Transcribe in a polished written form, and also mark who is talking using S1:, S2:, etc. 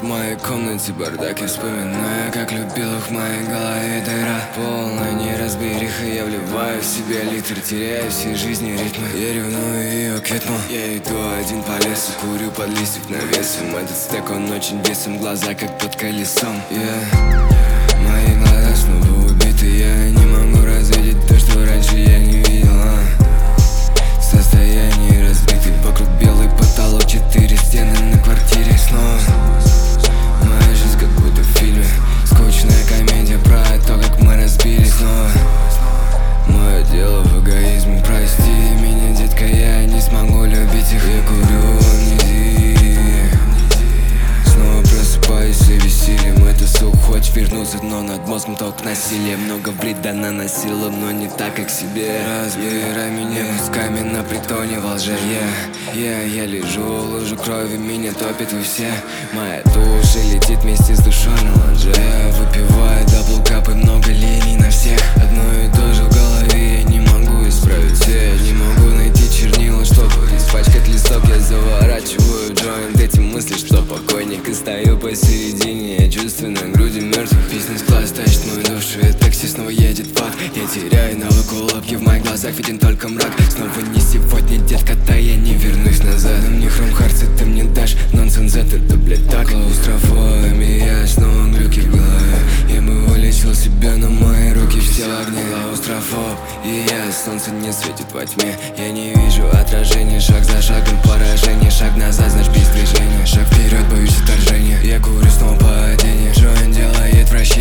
S1: моей комнате бардак, я вспоминаю, как любил их в моей голове дыра. Полная неразбериха, я вливаю в себя литр, теряю всей жизни ритмы. Я ревную ее к ритму. Я иду один по лесу, курю под листьев навесом. Этот стек, он очень весом, глаза как под колесом. Мои глаза снова убиты, я не могу развидеть то, что раньше я не видел. Состояние разбитый, вокруг белый потолок, 4 стены на квартире снова. Моя жизнь как будто в фильме, скучная комедия про то, как мы разбились снова. Мое дело в эгоизме, прости меня, детка, я не смогу любить их. Я курю амнезии, снова просыпаюсь и весельем. Это сух, хочешь вернуться, но над мозгом только насилие. Много вреда наносила, но не так, как себе. Разбирай меня кусками на притоне во лже. Я лежу, лужу крови, меня топит вы все. Моя душа летит вместе с душой на лонже. Я выпиваю даблкап и много линий на всех. Одно и то же в голове, я не могу исправить все. Не могу найти чернила, чтобы испачкать листок. Я заворачиваю джойнт, эти мысли, что покойник. И стою посередине, я чувствую на груди мертвый. Бизнес-класс тащит мою душу, и такси снова едет в ад. Я теряю навык улыбки, в моих глазах виден только мрак. Снова не сегодня, детка-то, я не вернусь назад. Но мне хром-харцы ты мне дашь, нонсенс это блядь так. Клаустрофобами, я снова глюки в голове. Я бы вылечил себя, но мои руки все в огне. Клаустрофоб, и я, солнце не светит во тьме. Я не вижу отражения, шаг за шагом поражение. Шаг назад, значит без движения, шаг вперед, боюсь отторжения. Я курю снова падение, джойнт делает вращение.